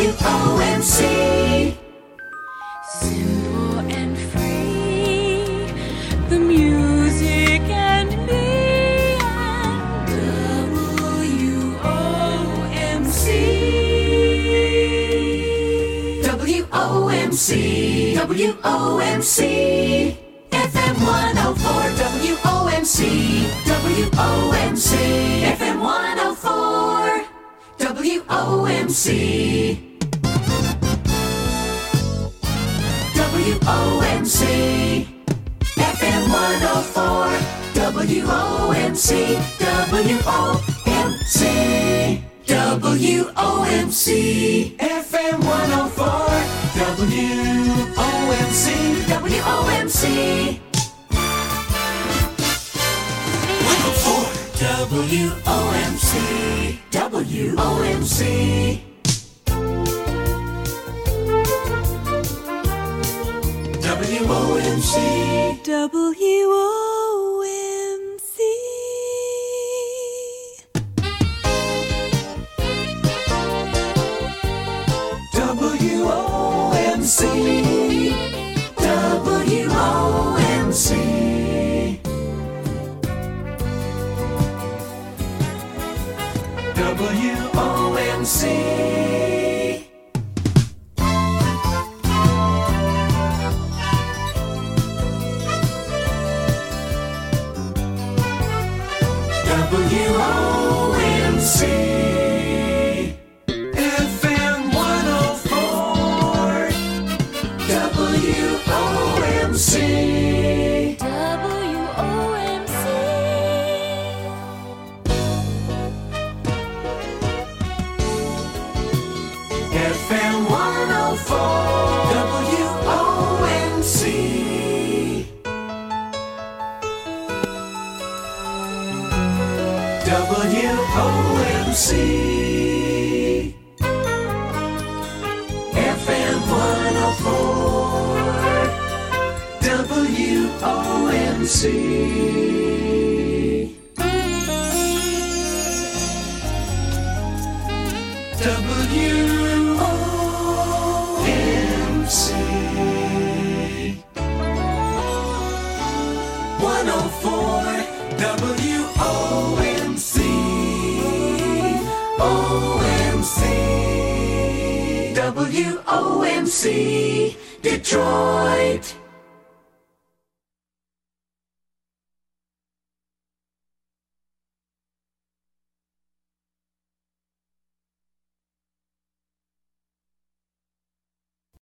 WOMC. Simple and free, the music and me and WOMC. WOMC, WOMC, FM 104, WOMC, WOMC, FM 104, WOMC, WOMC, FM 104, WOMC, WOMC, WOMC, FM 104, WOMC, WOMC, 104, WOMC, WOMC. WOMC. WOMC. WOMC. WOMC. WOMC. WOMC, FM 104, WOMC, FM 104, WOMC. WOMC, FM 104, WOMC. WOMC 104, WOMC, OMC, WOMC, Detroit.